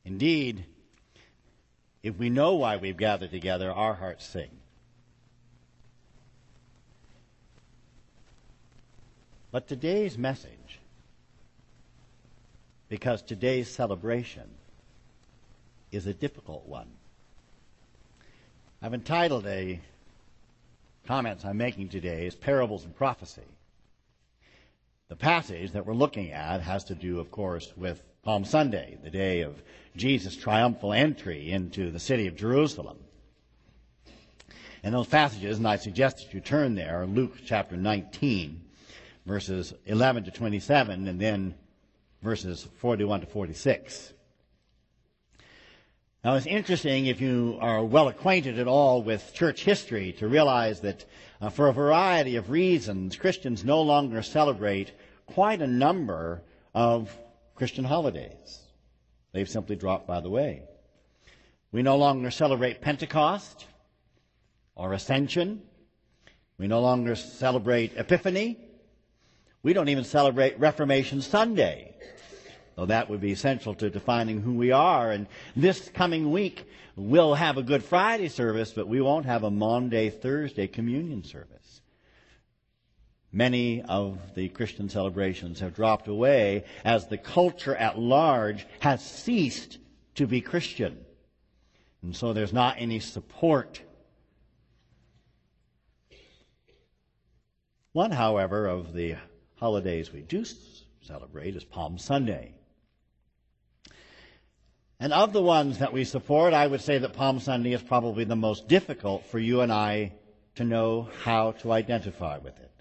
Indeed, if we know why we've gathered together, our hearts sing. But today's message, because today's celebration is a difficult one. I've entitled a comments I'm making today as Parables and Prophecy. The passage that we're looking at has to do, of course, with Palm Sunday, the day of Jesus' triumphal entry into the city of Jerusalem. And those passages, and I suggest that you turn there, Luke chapter 19, verses 11 to 27, and then verses 41 to 46. Now, it's interesting, if you are well acquainted at all with church history, to realize that for a variety of reasons, Christians no longer celebrate quite a number of Christian holidays. They've simply dropped by the way. We no longer celebrate Pentecost or Ascension. We no longer celebrate Epiphany. We don't even celebrate Reformation Sunday, though that would be essential to defining who we are. And this coming week, we'll have a Good Friday service, but we won't have a Maundy, Thursday communion service. Many of the Christian celebrations have dropped away as the culture at large has ceased to be Christian. And so there's not any support. One, however, of the holidays we do celebrate is Palm Sunday. And of the ones that we support, I would say that Palm Sunday is probably the most difficult for you and I to know how to identify with it.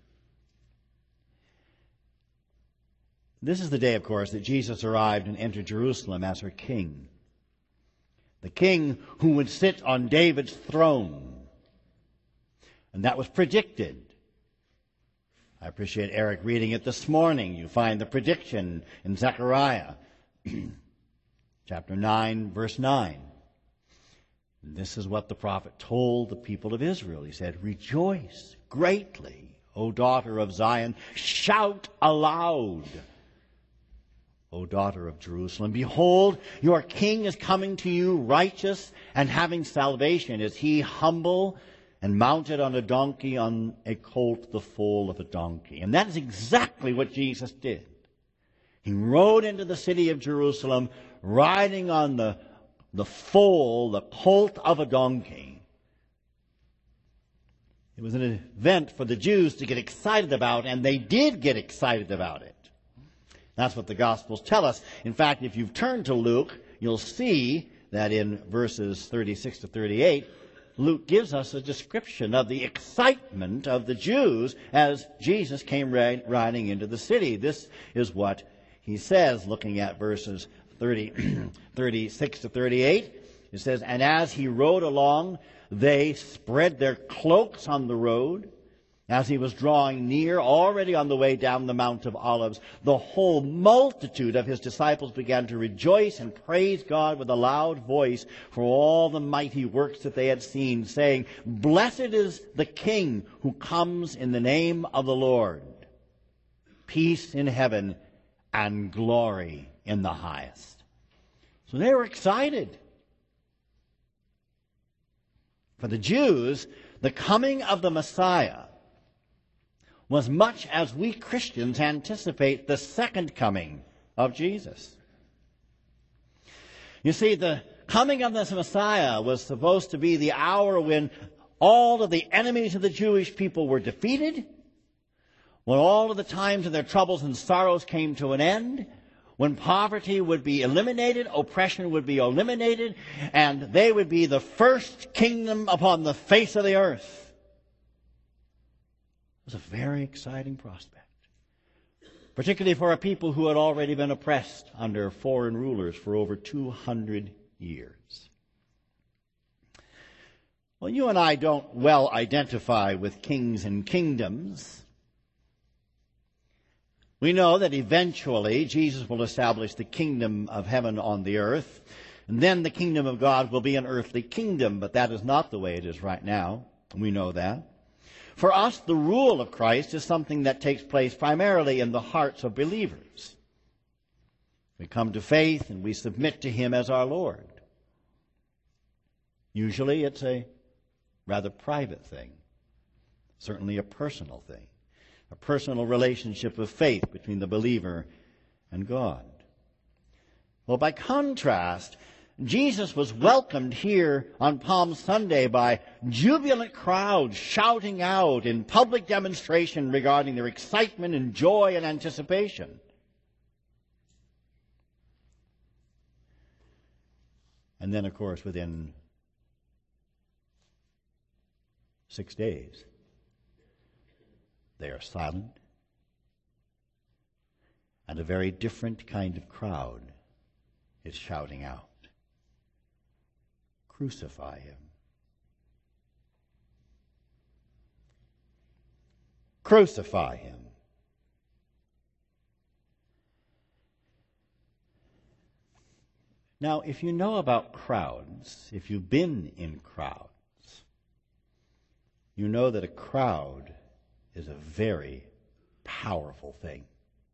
This is the day, of course, that Jesus arrived and entered Jerusalem as her king. The king who would sit on David's throne. And that was predicted. I appreciate Eric reading it this morning. You find the prediction in Zechariah, chapter 9, verse 9. This is what the prophet told the people of Israel. He said, "Rejoice greatly, O daughter of Zion. Shout aloud, O daughter of Jerusalem. Behold, your king is coming to you, righteous and having salvation. Is he humble and mounted on a donkey, on a colt, the foal of a donkey." And that is exactly what Jesus did. He rode into the city of Jerusalem, riding on the foal, the colt of a donkey. It was an event for the Jews to get excited about, and they did get excited about it. That's what the Gospels tell us. In fact, if you've turned to Luke, you'll see that in verses 36 to 38, Luke gives us a description of the excitement of the Jews as Jesus came riding into the city. This is what he says, looking at verses 36 to 38. It says, "And as he rode along, they spread their cloaks on the road. As he was drawing near, already on the way down the Mount of Olives, the whole multitude of his disciples began to rejoice and praise God with a loud voice for all the mighty works that they had seen, saying, 'Blessed is the King who comes in the name of the Lord. Peace in heaven and glory in the highest.'" So they were excited. For the Jews, the coming of the Messiah was much as we Christians anticipate the second coming of Jesus. You see, the coming of this Messiah was supposed to be the hour when all of the enemies of the Jewish people were defeated, when all of the times of their troubles and sorrows came to an end, when poverty would be eliminated, oppression would be eliminated, and they would be the first kingdom upon the face of the earth. It was a very exciting prospect, particularly for a people who had already been oppressed under foreign rulers for over 200 years. Well, you and I don't well identify with kings and kingdoms. We know that eventually Jesus will establish the kingdom of heaven on the earth, and then the kingdom of God will be an earthly kingdom, but that is not the way it is right now. We know that. For us, the rule of Christ is something that takes place primarily in the hearts of believers. We come to faith and we submit to Him as our Lord. Usually it's a rather private thing, certainly a personal thing, a personal relationship of faith between the believer and God. Well, by contrast, Jesus was welcomed here on Palm Sunday by jubilant crowds shouting out in public demonstration regarding their excitement and joy and anticipation. And then, of course, within 6 days, they are silent, and a very different kind of crowd is shouting out, "Crucify him. Crucify him." Now, if you know about crowds, if you've been in crowds, you know that a crowd is a very powerful thing.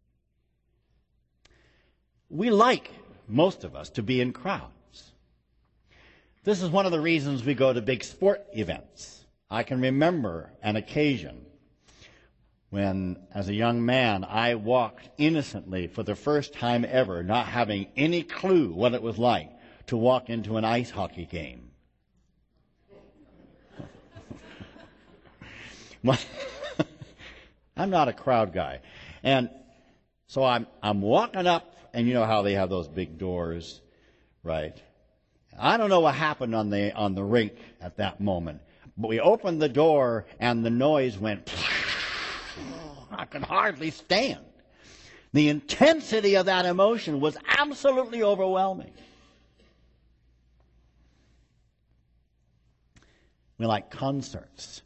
We like, most of us, to be in crowds. This is one of the reasons we go to big sport events. I can remember an occasion when, as a young man, I walked innocently for the first time ever, not having any clue what it was like to walk into an ice hockey game. I'm not a crowd guy. And so I'm walking up, and you know how they have those big doors, right? I don't know what happened on the rink at that moment, but we opened the door and the noise went. I could hardly stand. The intensity of that emotion was absolutely overwhelming. We like concerts.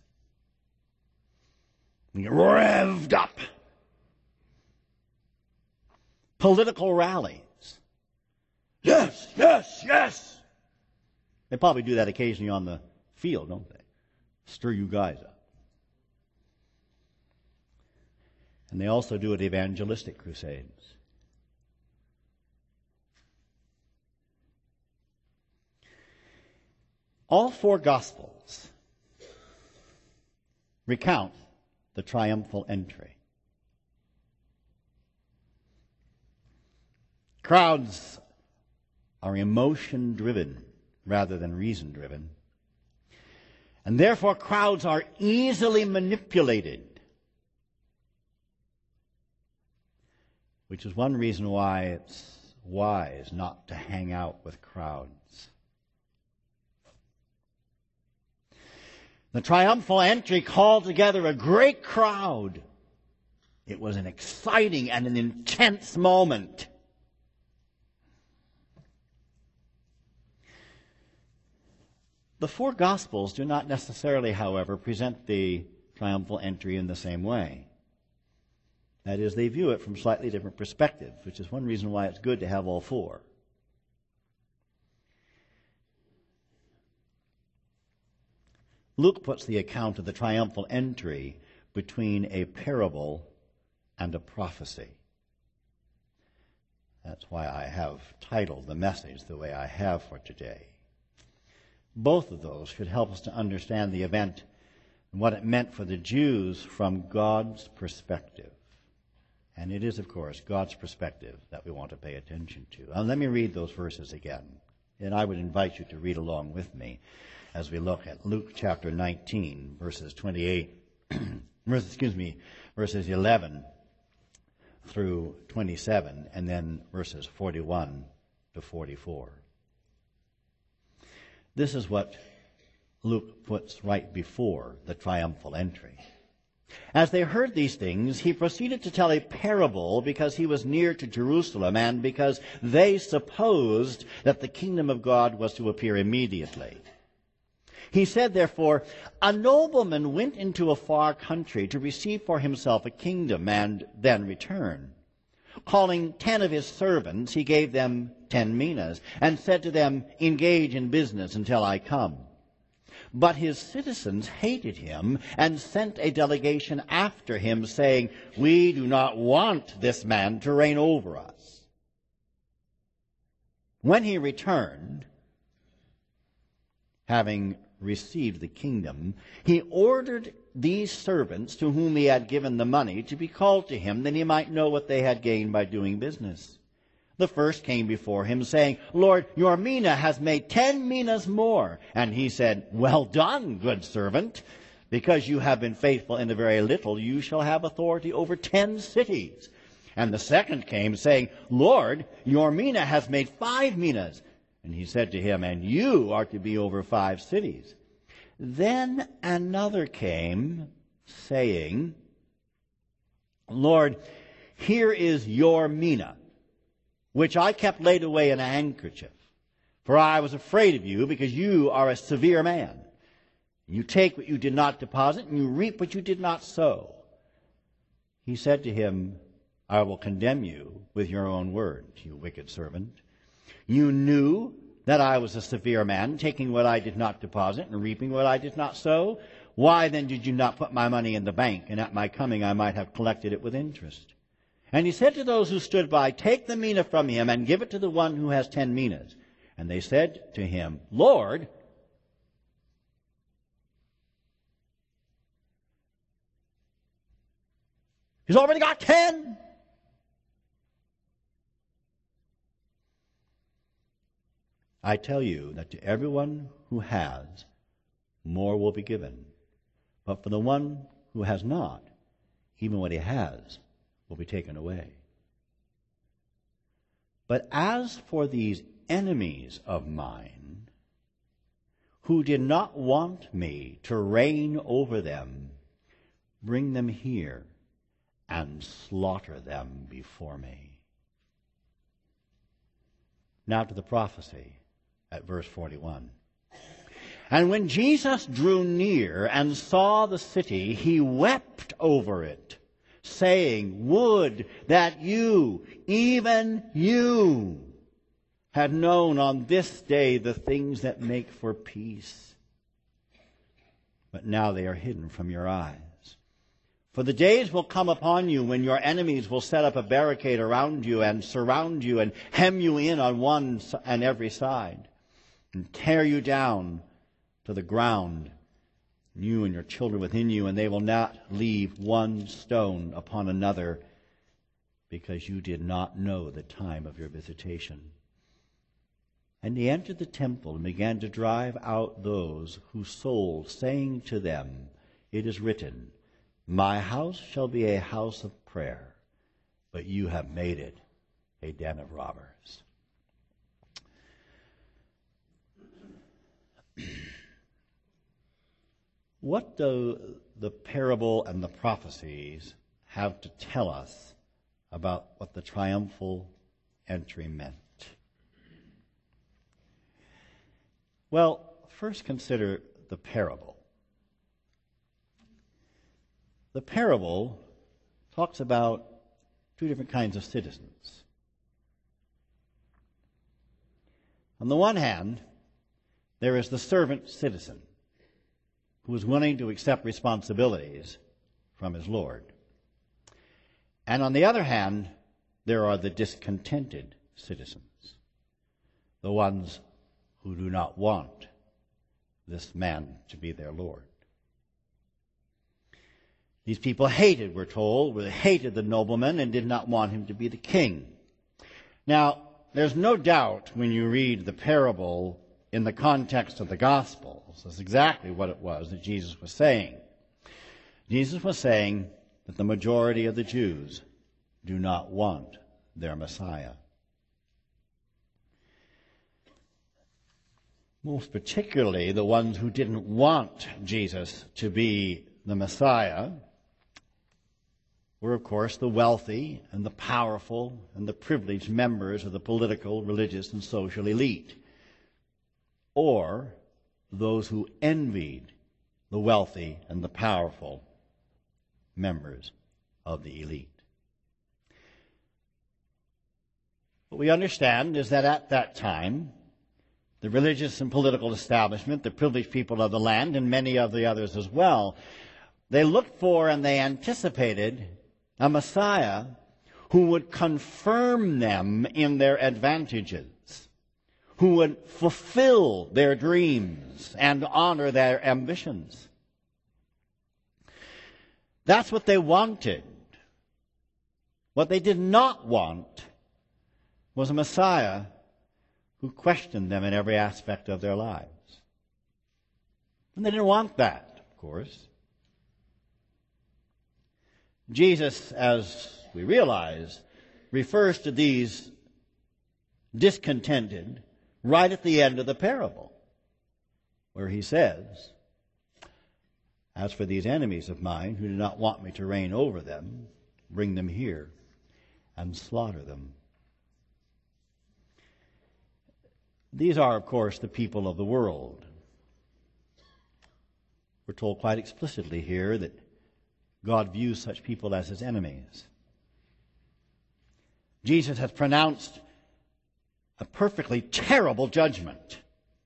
We get revved up. Political rallies. Yes, yes, yes. They probably do that occasionally on the field, don't they? Stir you guys up. And they also do it at evangelistic crusades. All four Gospels recount the triumphal entry. Crowds are emotion-driven rather than reason-driven. And therefore crowds are easily manipulated. Which is one reason why it's wise not to hang out with crowds. The triumphal entry called together a great crowd. It was an exciting and an intense moment. The four Gospels do not necessarily, however, present the triumphal entry in the same way. That is, they view it from slightly different perspectives, which is one reason why it's good to have all four. Luke puts the account of the triumphal entry between a parable and a prophecy. That's why I have titled the message the way I have for today. Both of those should help us to understand the event and what it meant for the Jews from God's perspective. And it is, of course, God's perspective that we want to pay attention to. Let me read those verses again. And I would invite you to read along with me as we look at Luke chapter 19, verses 11 through 27, and then verses 41 to 44. This is what Luke puts right before the triumphal entry. As they heard these things, he proceeded to tell a parable because he was near to Jerusalem and because they supposed that the kingdom of God was to appear immediately. He said, therefore, a nobleman went into a far country to receive for himself a kingdom and then return. Calling 10 of his servants, he gave them 10 minas and said to them, engage in business until I come. But his citizens hated him and sent a delegation after him, saying, we do not want this man to reign over us. When he returned, having received the kingdom, he ordered these servants to whom he had given the money to be called to him, that he might know what they had gained by doing business. The first came before him, saying, Lord, your mina has made 10 minas more. And he said, Well done, good servant. Because you have been faithful in a very little, you shall have authority over 10 cities. And the second came, saying, Lord, your mina has made 5 minas. And he said to him, And you are to be over 5 cities. Then another came, saying, Lord, here is your mina, which I kept laid away in a handkerchief. For I was afraid of you, because you are a severe man. You take what you did not deposit, and you reap what you did not sow. He said to him, I will condemn you with your own words, you wicked servant. You knew that I was a severe man, taking what I did not deposit and reaping what I did not sow. Why then did you not put my money in the bank, and at my coming I might have collected it with interest? And he said to those who stood by, Take the mina from him and give it to the one who has 10 minas. And they said to him, Lord, he's already got 10. I tell you that to everyone who has, more will be given. But for the one who has not, even what he has will be taken away. But as for these enemies of mine, who did not want me to reign over them, bring them here and slaughter them before me. Now to the prophecy at verse 41. And when Jesus drew near and saw the city, he wept over it, saying, Would that you, even you, had known on this day the things that make for peace. But now they are hidden from your eyes. For the days will come upon you when your enemies will set up a barricade around you and surround you and hem you in on one and every side and tear you down to the ground, you and your children within you, and they will not leave one stone upon another, because you did not know the time of your visitation. And he entered the temple and began to drive out those who sold, saying to them, It is written, My house shall be a house of prayer, but you have made it a den of robbers. What do the parable and the prophecies have to tell us about what the triumphal entry meant? Well, first consider the parable. The parable talks about 2 different kinds of citizens. On the one hand, there is the servant citizen who is willing to accept responsibilities from his Lord. And on the other hand, there are the discontented citizens, the ones who do not want this man to be their Lord. These people hated, we're told, hated the nobleman and did not want him to be the king. Now, there's no doubt when you read the parable in the context of the Gospels, that's exactly what it was that Jesus was saying. Jesus was saying that the majority of the Jews do not want their Messiah. Most particularly, the ones who didn't want Jesus to be the Messiah were, of course, the wealthy and the powerful and the privileged members of the political, religious, and social elite, or those who envied the wealthy and the powerful members of the elite. What we understand is that at that time, the religious and political establishment, the privileged people of the land, and many of the others as well, they looked for and they anticipated a Messiah who would confirm them in their advantages, who would fulfill their dreams and honor their ambitions. That's what they wanted. What they did not want was a Messiah who questioned them in every aspect of their lives. And they didn't want that, of course. Jesus, as we realize, refers to these discontented right at the end of the parable, where he says, "As for these enemies of mine who do not want me to reign over them, bring them here and slaughter them." These are, of course, the people of the world. We're told quite explicitly here that God views such people as his enemies. Jesus has pronounced a perfectly terrible judgment.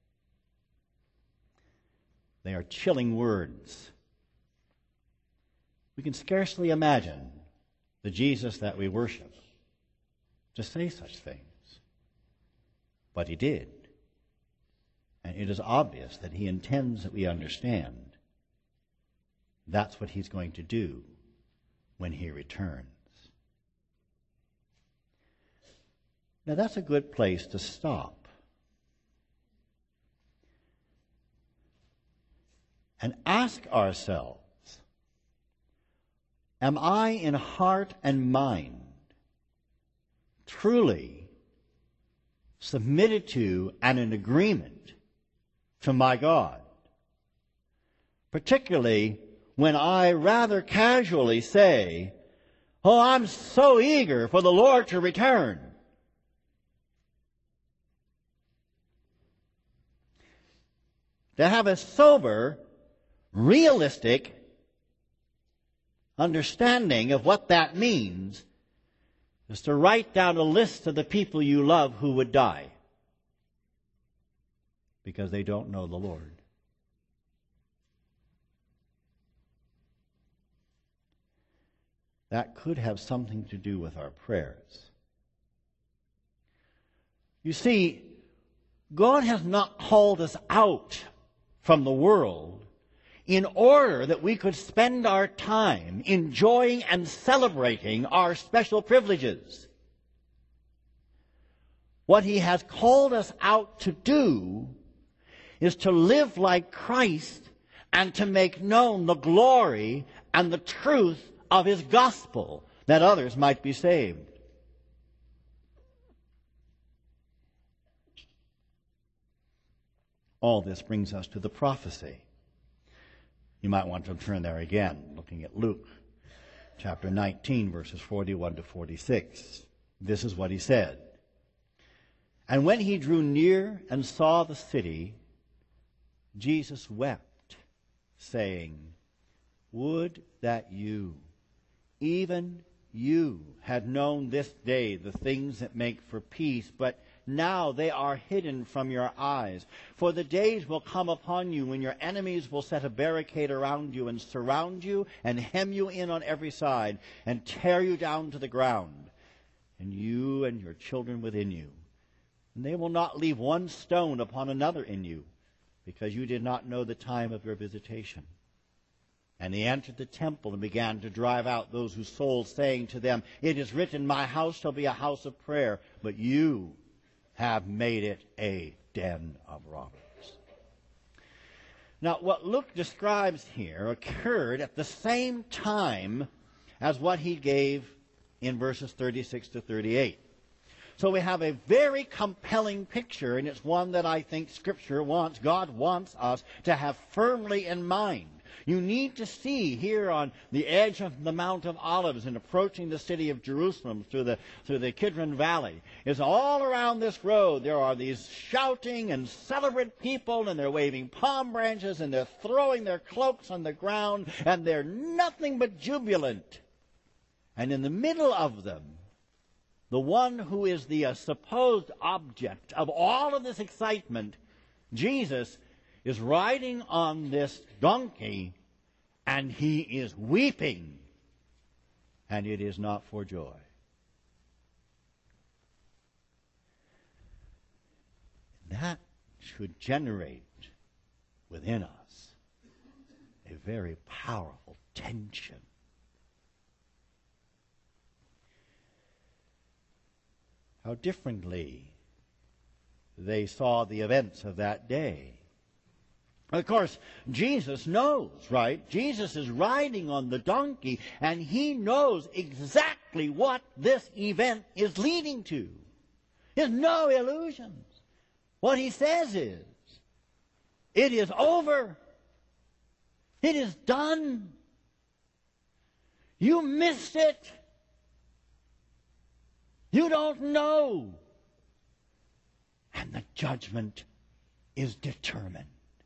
They are chilling words. We can scarcely imagine the Jesus that we worship to say such things. But he did. And it is obvious that he intends that we understand that's what he's going to do when he returns. Now that's a good place to stop and ask ourselves, am I in heart and mind truly submitted to and in agreement to my God? Particularly when I rather casually say, "Oh, I'm so eager for the Lord to return." To have a sober, realistic understanding of what that means is to write down a list of the people you love who would die because they don't know the Lord. That could have something to do with our prayers. You see, God has not called us out from the world in order that we could spend our time enjoying and celebrating our special privileges. What he has called us out to do is to live like Christ and to make known the glory and the truth of his gospel, that others might be saved. All this brings us to the prophecy. You might want to turn there again, looking at Luke chapter 19, verses 41 to 46. This is what he said. "And when he drew near and saw the city, Jesus wept, saying, 'Would that you, even you, had known this day the things that make for peace, but now they are hidden from your eyes. For the days will come upon you when your enemies will set a barricade around you and surround you and hem you in on every side and tear you down to the ground, and you and your children within you. And they will not leave one stone upon another in you, because you did not know the time of your visitation.' And he entered the temple and began to drive out those who sold, saying to them, 'It is written, my house shall be a house of prayer, but you have made it a den of robbers.'" Now, what Luke describes here occurred at the same time as what he gave in verses 36 to 38. So we have a very compelling picture, and it's one that I think Scripture wants, God wants us to have firmly in mind. You need to see here on the edge of the Mount of Olives and approaching the city of Jerusalem through the Kidron Valley, is all around this road there are these shouting and celebrant people, and they're waving palm branches, and they're throwing their cloaks on the ground, and they're nothing but jubilant. And in the middle of them, the one who is the supposed object of all of this excitement, Jesus, is riding on this donkey, and he is weeping, and it is not for joy. That should generate within us a very powerful tension. How differently they saw the events of that day. Of course, Jesus knows, right? Jesus is riding on the donkey, and he knows exactly what this event is leading to. There's no illusions. What he says is, it is over. It is done. You missed it. You don't know. And the judgment is determined.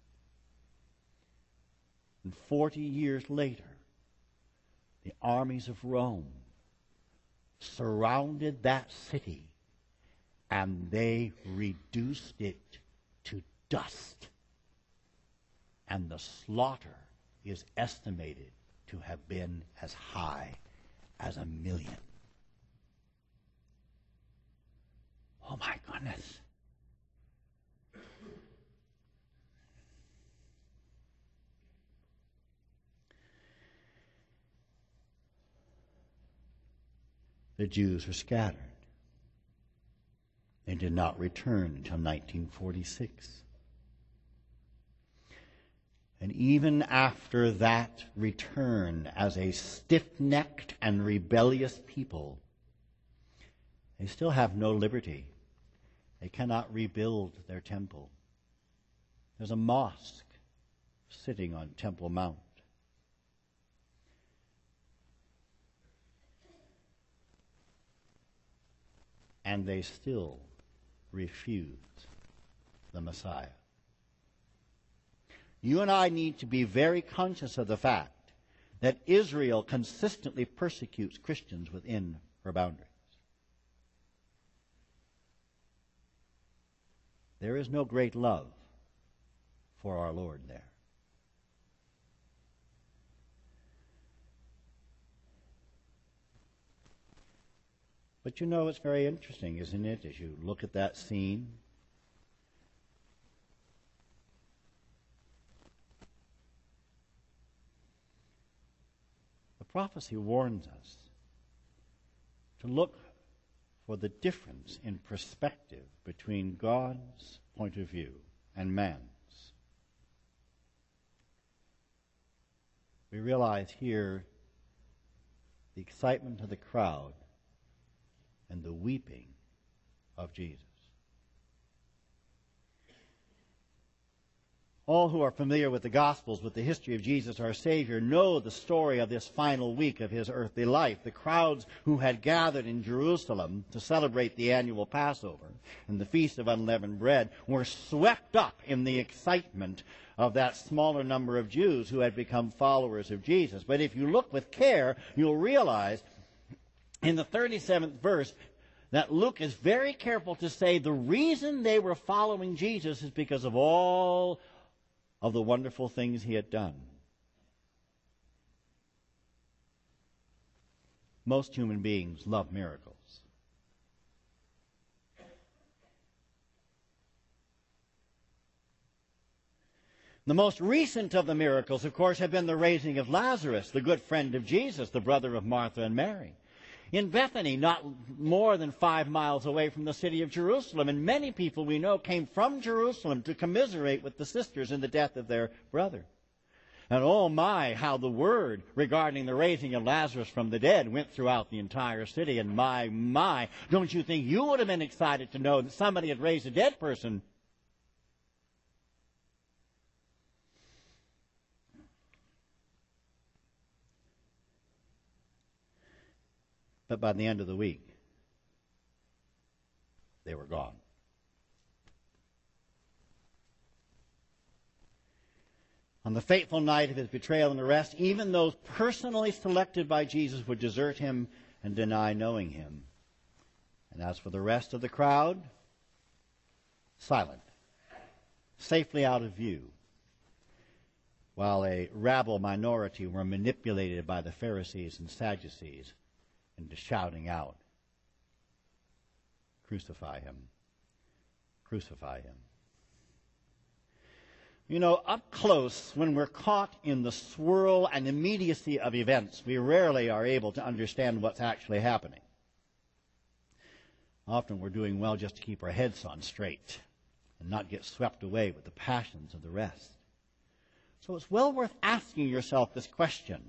And 40 years later, the armies of Rome surrounded that city, and they reduced it to dust. And the slaughter is estimated to have been as high as 1 million. Oh my goodness. The Jews were scattered. They did not return until 1946. And even after that return as a stiff-necked and rebellious people, they still have no liberty. They cannot rebuild their temple. There's a mosque sitting on Temple Mount. And they still refuse the Messiah. You and I need to be very conscious of the fact that Israel consistently persecutes Christians within her boundaries. There is no great love for our Lord there. But you know, it's very interesting, isn't it, as you look at that scene? The prophecy warns us to look for the difference in perspective between God's point of view and man's. We realize here the excitement of the crowd and the weeping of Jesus. All who are familiar with the Gospels, with the history of Jesus, our Savior, know the story of this final week of his earthly life. The crowds who had gathered in Jerusalem to celebrate the annual Passover and the Feast of Unleavened Bread were swept up in the excitement of that smaller number of Jews who had become followers of Jesus. But if you look with care, you'll realize in the 37th verse that Luke is very careful to say the reason they were following Jesus is because of all of the wonderful things he had done. Most human beings love miracles. The most recent of the miracles, of course, have been the raising of Lazarus, the good friend of Jesus, the brother of Martha and Mary, in Bethany, not more than 5 miles away from the city of Jerusalem. And many people we know came from Jerusalem to commiserate with the sisters in the death of their brother. And oh my, how the word regarding the raising of Lazarus from the dead went throughout the entire city. And my, don't you think you would have been excited to know that somebody had raised a dead person? But by the end of the week, they were gone. On the fateful night of his betrayal and arrest, even those personally selected by Jesus would desert him and deny knowing him. And as for the rest of the crowd, silent, safely out of view, while a rabble minority were manipulated by the Pharisees and Sadducees into shouting out, "Crucify him! Crucify him!" You know, up close, when we're caught in the swirl and immediacy of events, we rarely are able to understand what's actually happening. Often we're doing well just to keep our heads on straight and not get swept away with the passions of the rest. So it's well worth asking yourself this question.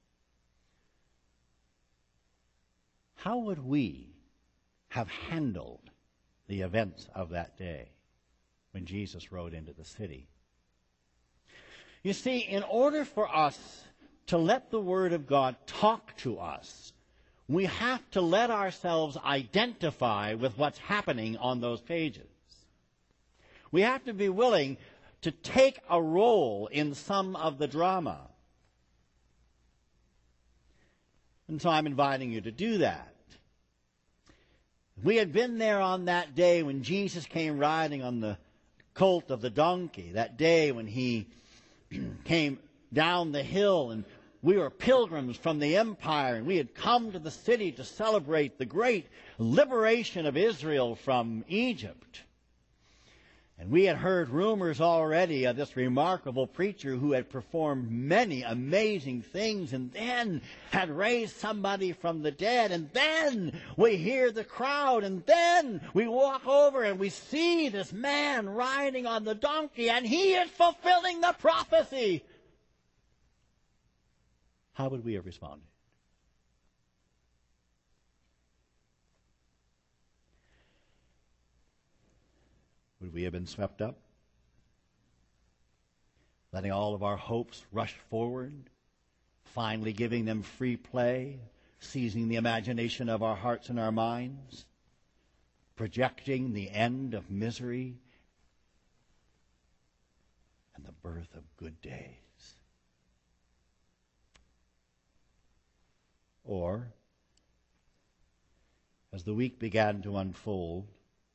How would we have handled the events of that day when Jesus rode into the city? You see, in order for us to let the Word of God talk to us, we have to let ourselves identify with what's happening on those pages. We have to be willing to take a role in some of the drama. And so I'm inviting you to do that. We had been there on that day when Jesus came riding on the colt of the donkey, that day when he came down the hill, and we were pilgrims from the empire, and we had come to the city to celebrate the great liberation of Israel from Egypt. And we had heard rumors already of this remarkable preacher who had performed many amazing things and then had raised somebody from the dead. And then we hear the crowd, and then we walk over and we see this man riding on the donkey, and he is fulfilling the prophecy. How would we have responded? Would we have been swept up? Letting all of our hopes rush forward, finally giving them free play, seizing the imagination of our hearts and our minds, projecting the end of misery and the birth of good days? Or, as the week began to unfold,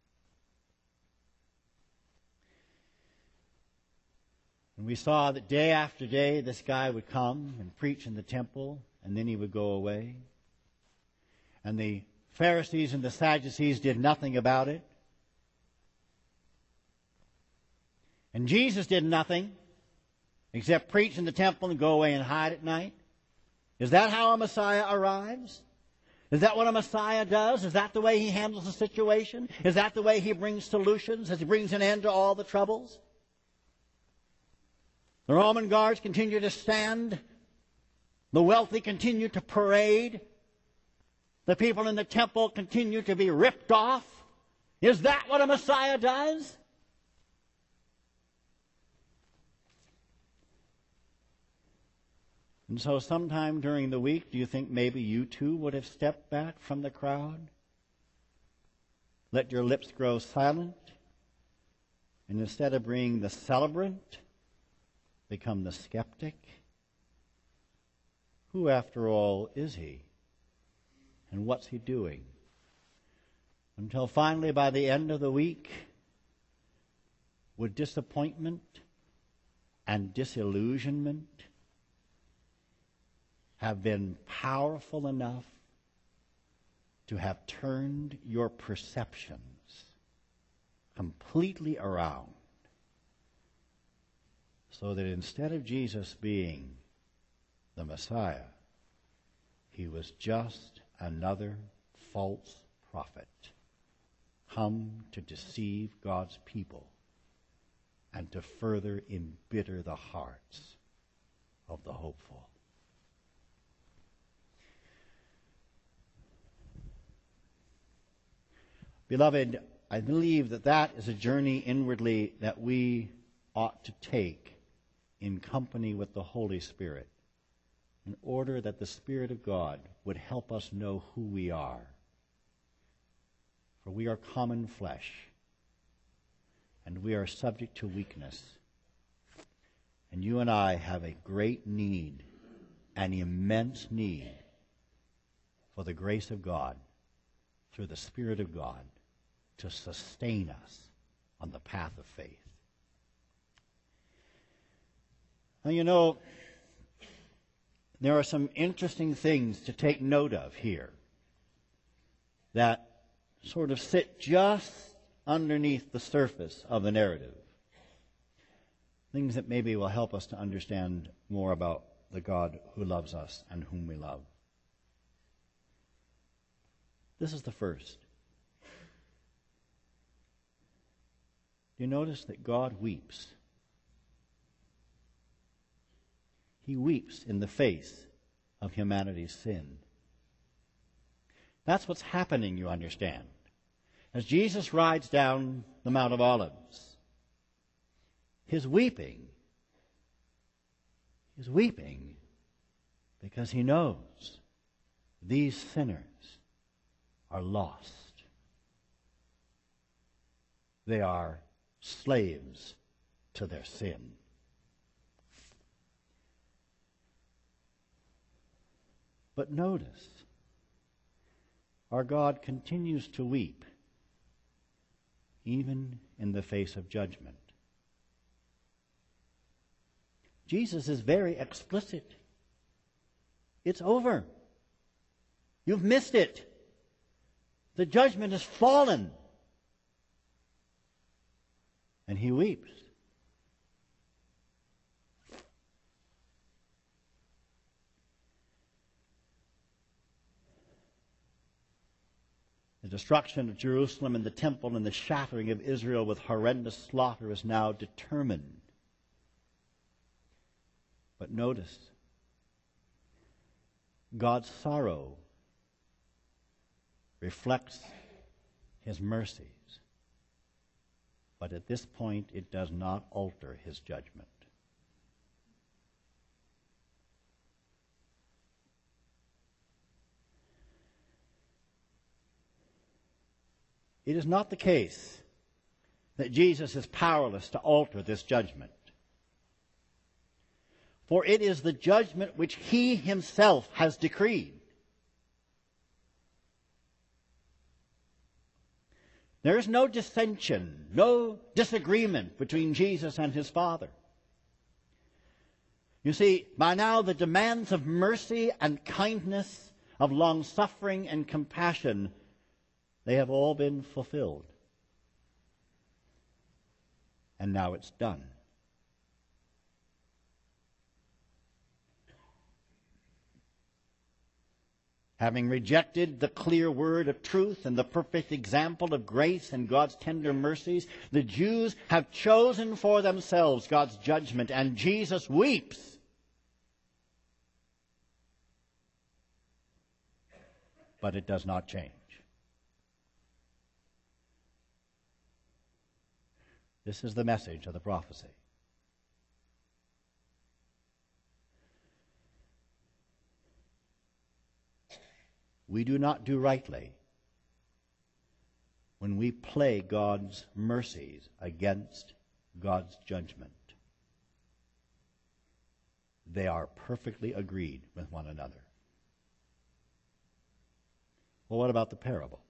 and we saw that day after day this guy would come and preach in the temple, and then he would go away. And the Pharisees and the Sadducees did nothing about it. And Jesus did nothing except preach in the temple and go away and hide at night. Is that how a Messiah arrives? Is that what a Messiah does? Is that the way he handles the situation? Is that the way he brings solutions, as he brings an end to all the troubles? The Roman guards continue to stand. The wealthy continue to parade. The people in the temple continue to be ripped off. Is that what a Messiah does? And so sometime during the week, do you think maybe you too would have stepped back from the crowd? Let your lips grow silent, and instead of being the celebrant, become the skeptic? Who, after all, is he? And what's he doing? Until finally, by the end of the week, would disappointment and disillusionment have been powerful enough to have turned your perceptions completely around, so that instead of Jesus being the Messiah, he was just another false prophet come to deceive God's people and to further embitter the hearts of the hopeful? Beloved, I believe that is a journey inwardly that we ought to take in company with the Holy Spirit, in order that the Spirit of God would help us know who we are. For we are common flesh, and we are subject to weakness. And you and I have a great need, an immense need, for the grace of God, through the Spirit of God, to sustain us on the path of faith. Now, you know, there are some interesting things to take note of here that sort of sit just underneath the surface of the narrative. things that maybe will help us to understand more about the God who loves us and whom we love. This is the first. You notice that God weeps. He weeps in the face of humanity's sin. That's what's happening, you understand. As Jesus rides down the Mount of Olives, He's weeping because He knows these sinners are lost. They are slaves to their sin. But notice, our God continues to weep even in the face of judgment. Jesus is very explicit. It's over. You've missed it. The judgment has fallen. And He weeps. The destruction of Jerusalem and the temple and the shattering of Israel with horrendous slaughter is now determined. But notice, God's sorrow reflects His mercies. But at this point, it does not alter His judgment. It is not the case that Jesus is powerless to alter this judgment. For it is the judgment which He Himself has decreed. There is no dissension, no disagreement between Jesus and His Father. You see, by now the demands of mercy and kindness, of long-suffering and compassion, they have all been fulfilled. And now it's done. Having rejected the clear word of truth and the perfect example of grace and God's tender mercies, the Jews have chosen for themselves God's judgment, and Jesus weeps. But it does not change. This is the message of the prophecy. We do not do rightly when we play God's mercies against God's judgment. They are perfectly agreed with one another. Well, what about the parable?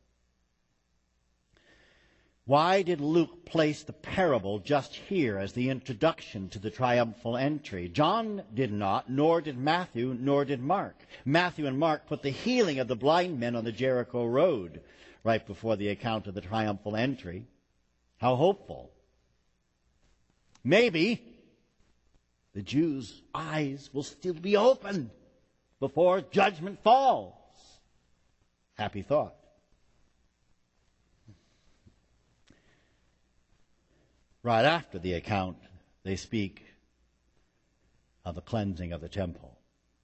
Why did Luke place the parable just here as the introduction to the triumphal entry? John did not, nor did Matthew, nor did Mark. Matthew and Mark put the healing of the blind men on the Jericho road right before the account of the triumphal entry. How hopeful. Maybe the Jews' eyes will still be open before judgment falls. Happy thought. Right after the account, they speak of the cleansing of the temple.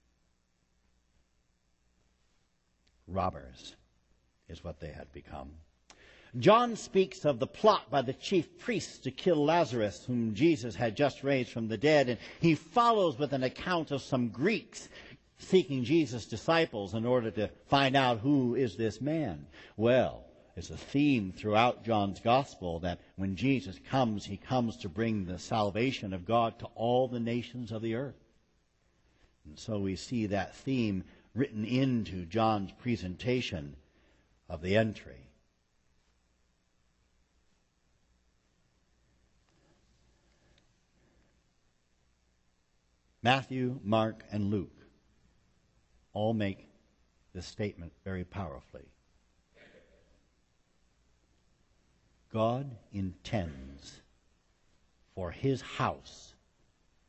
Robbers is what they had become. John speaks of the plot by the chief priests to kill Lazarus, whom Jesus had just raised from the dead, and he follows with an account of some Greeks seeking Jesus' disciples in order to find out who is this man. Well, it's a theme throughout John's gospel that when Jesus comes, he comes to bring the salvation of God to all the nations of the earth. And so we see that theme written into John's presentation of the entry. Matthew, Mark, and Luke all make this statement very powerfully. God intends for his house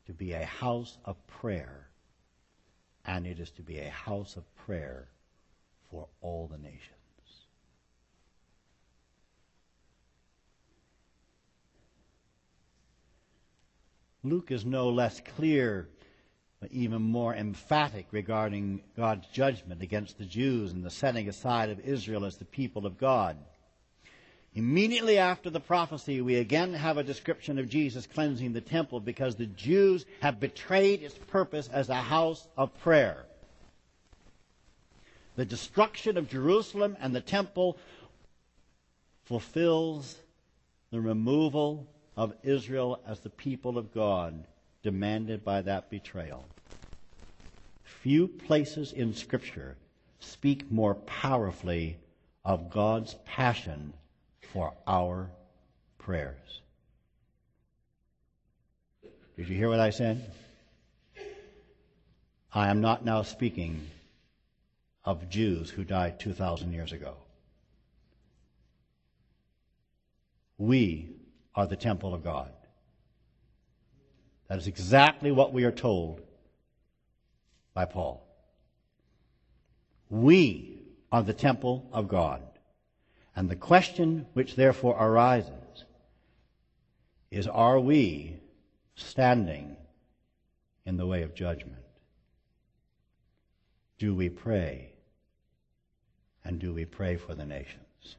to be a house of prayer, and it is to be a house of prayer for all the nations. Luke is no less clear, but even more emphatic regarding God's judgment against the Jews and the setting aside of Israel as the people of God. Immediately after the prophecy, we again have a description of Jesus cleansing the temple because the Jews have betrayed its purpose as a house of prayer. The destruction of Jerusalem and the temple fulfills the removal of Israel as the people of God demanded by that betrayal. Few places in Scripture speak more powerfully of God's passion for our prayers. Did you hear what I said? I am not now speaking of Jews who died 2,000 years ago. We are the temple of God. That is exactly what we are told by Paul. We are the temple of God. And the question which therefore arises is, are we standing in the way of judgment? Do we pray? And do we pray for the nations? As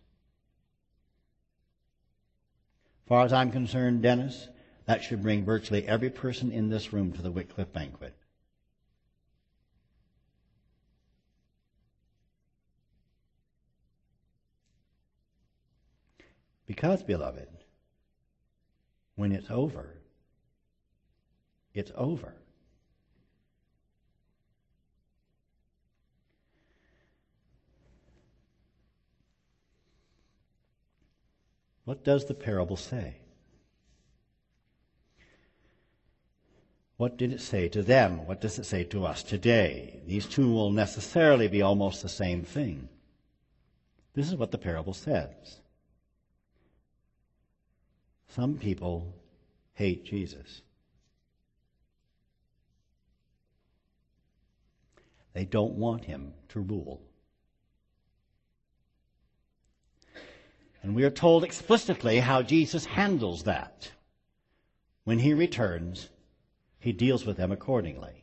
far as I'm concerned, Dennis, that should bring virtually every person in this room to the Wycliffe banquet. Because, beloved, when it's over, it's over. What does the parable say? What did it say to them? What does it say to us today? These two will necessarily be almost the same thing. This is what the parable says. Some people hate Jesus. They don't want him to rule. And we are told explicitly how Jesus handles that. When he returns, he deals with them accordingly.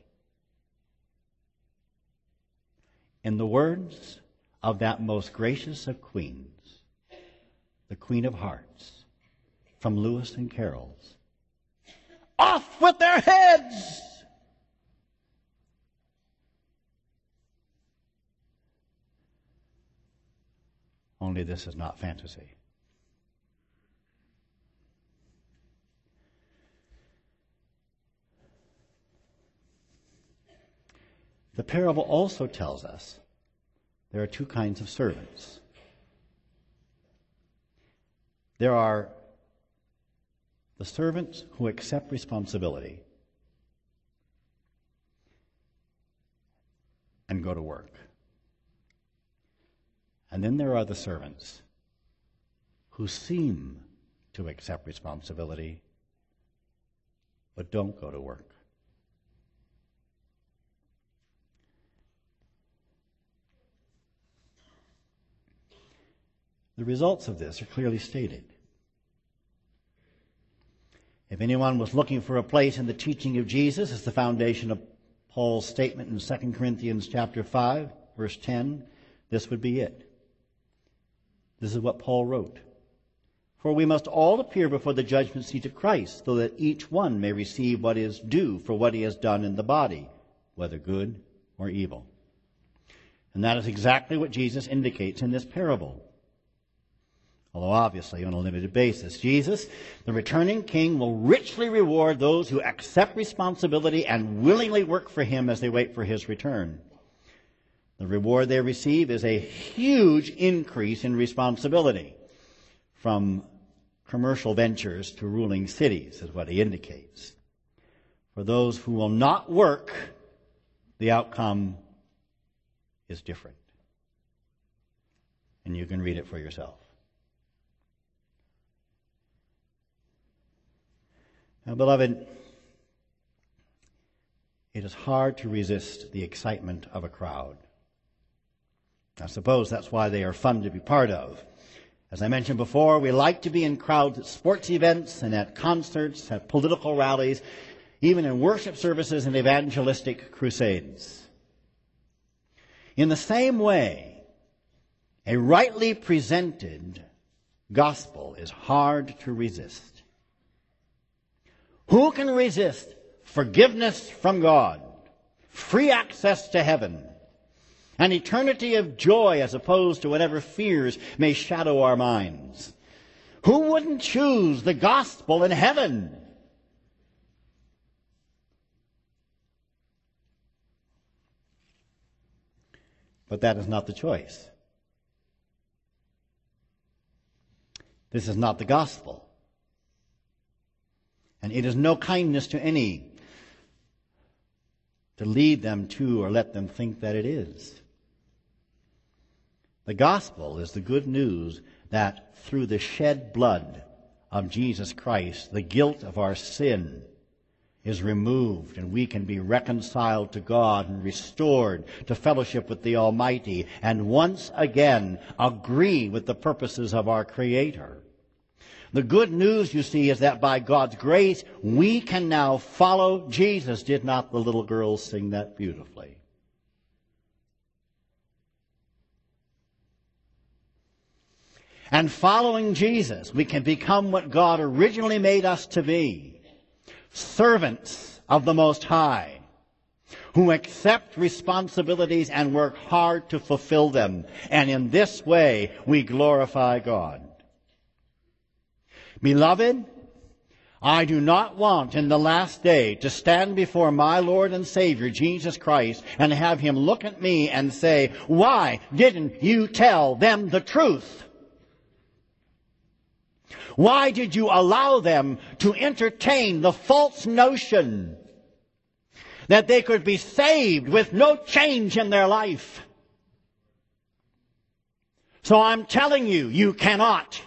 In the words of that most gracious of queens, the Queen of Hearts, from Lewis and Carroll's, off with their heads! Only this is not fantasy. The parable also tells us there are two kinds of servants. There are the servants who accept responsibility and go to work. And then there are the servants who seem to accept responsibility but don't go to work. The results of this are clearly stated. If anyone was looking for a place in the teaching of Jesus as the foundation of Paul's statement in 2 Corinthians chapter 5, verse 10, this would be it. This is what Paul wrote. For we must all appear before the judgment seat of Christ, so that each one may receive what is due for what he has done in the body, whether good or evil. And that is exactly what Jesus indicates in this parable. Although obviously on a limited basis. Jesus, the returning king, will richly reward those who accept responsibility and willingly work for him as they wait for his return. The reward they receive is a huge increase in responsibility, from commercial ventures to ruling cities, is what he indicates. For those who will not work, the outcome is different. And you can read it for yourself. Now, beloved, it is hard to resist the excitement of a crowd. I suppose that's why they are fun to be part of. As I mentioned before, we like to be in crowds at sports events and at concerts, at political rallies, even in worship services and evangelistic crusades. In the same way, a rightly presented gospel is hard to resist. Who can resist forgiveness from God, free access to heaven, an eternity of joy as opposed to whatever fears may shadow our minds? Who wouldn't choose the gospel in heaven? But that is not the choice. This is not the gospel. And it is no kindness to any to lead them to or let them think that it is. The gospel is the good news that through the shed blood of Jesus Christ, the guilt of our sin is removed and we can be reconciled to God and restored to fellowship with the Almighty and once again agree with the purposes of our Creator. The good news, you see, is that by God's grace, we can now follow Jesus. Did not the little girls sing that beautifully? And following Jesus, we can become what God originally made us to be. Servants of the Most High, who accept responsibilities and work hard to fulfill them. And in this way, we glorify God. Beloved, I do not want in the last day to stand before my Lord and Savior, Jesus Christ, and have Him look at me and say, "Why didn't you tell them the truth? Why did you allow them to entertain the false notion that they could be saved with no change in their life?" So I'm telling you, you cannot.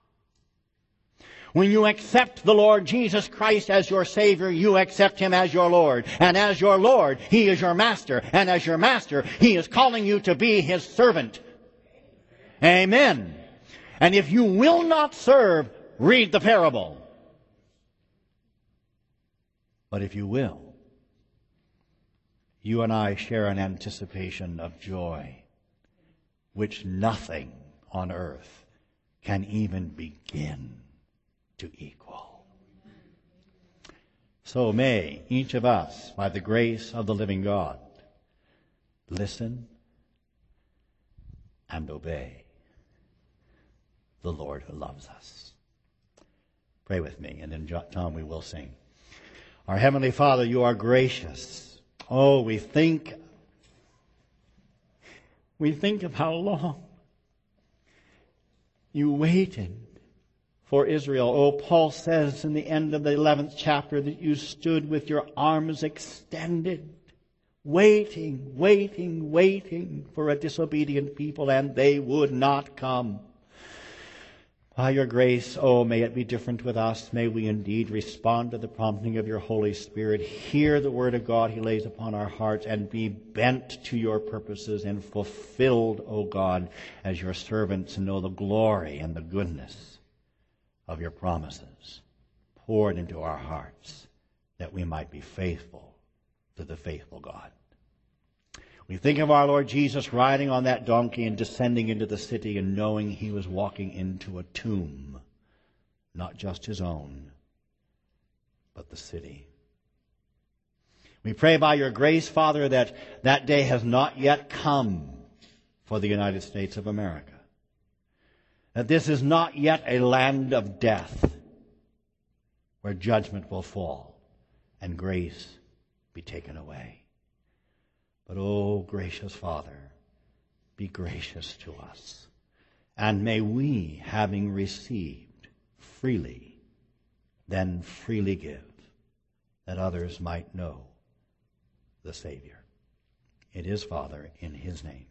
When you accept the Lord Jesus Christ as your Savior, you accept Him as your Lord. And as your Lord, He is your Master. And as your Master, He is calling you to be His servant. Amen. And if you will not serve, read the parable. But if you will, you and I share an anticipation of joy which nothing on earth can even begin to equal. So may each of us, by the grace of the living God, listen and obey the Lord who loves us. Pray with me, and in John we will sing. Our Heavenly Father, you are gracious. Oh, we think of how long you waited for Israel. Oh, Paul says in the end of the 11th chapter that you stood with your arms extended, waiting for a disobedient people, and they would not come. By your grace, oh, may it be different with us. May we indeed respond to the prompting of your Holy Spirit, hear the word of God He lays upon our hearts, and be bent to your purposes and fulfilled, O God, as your servants, and know the glory and the goodness of your promises poured into our hearts, that we might be faithful to the faithful God. We think of our Lord Jesus riding on that donkey and descending into the city and knowing He was walking into a tomb, not just His own, but the city. We pray by your grace, Father, that that day has not yet come for the United States of America. That this is not yet a land of death where judgment will fall and grace be taken away. But, oh, gracious Father, be gracious to us. And may we, having received freely, then freely give, that others might know the Savior. It is, Father, in His name